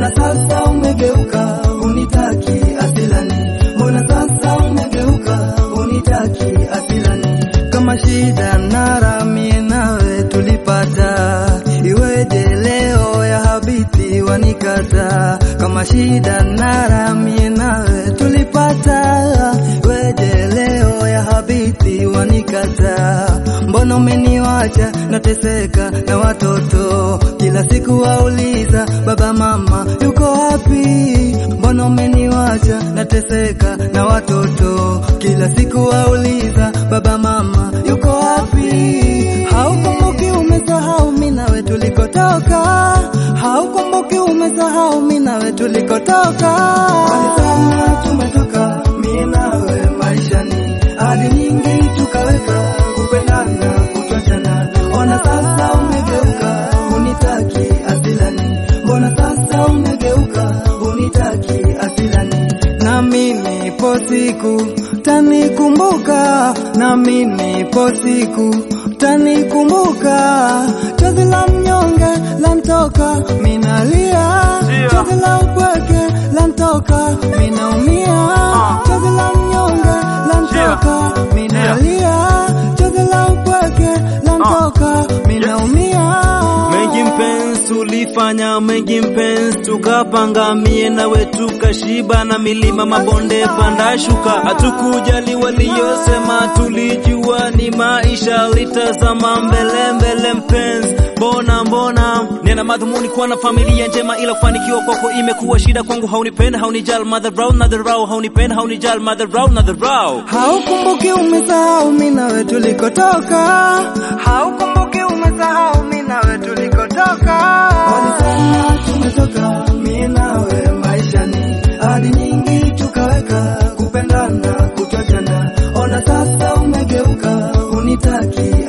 mbona sasa umegeuka unitaki asilani, mbona sasa umegeuka unitaki asilani. Kama shida nara mie nawe tulipata, iweje leo ya habiti wanikata. Kama shida nara mie nawe tulipata, iweje leo ya habiti wanikata. Mbona umeniwacha nateseka na watoto, kila siku wauliza baba mama yuko wapi. Mbona umeniwacha nateseka na watoto, kila siku wauliza baba mama yuko wapi. Haukumbuki umesahau mimi nawe tulikotoka, haukumbuki umesahau mimi nawe tulikotoka. Alisema tumetoka mimi nawe maishani, hadi nyingi tukaweka kupendana kutoshana. Ona sasa umegeuka unitaki asilani, mbona sasa umegeuka unitaki asilani. Na mimi nipo siku tanikumbuka, na mimi nipo siku tanikumbuka. Chozi la mnyonge lantoka minalia, chozi la upweke lantoka minaumia. Chozi la mnyonge lantoka minalia, chozi la upweke lantoka minaumia. Mengi mpenzi tulifanya, mengi mpenzi tukapanga, mie nawe tukashiba na milima mabonde panda shuka. Hatukujali waliyosema, tulijua ni maisha, litazama mbele mbele mpenzi. Mbona nina madhumuni kuwa na familia njema, ila kufanikiwa kwako imekuwa shida kwangu. Haunipenda haunijali madharau, haunipenda haunijali madharau. Haukumbuki umesahau mimi nawe tulikotoka, haukumbuki umesahau mimi nawe tulikotoka. Walisema tumetoka mimi nawe maishani, hadi nyingi tukaweka kupendana kutoshana. Ona sasa umegeuka unitaki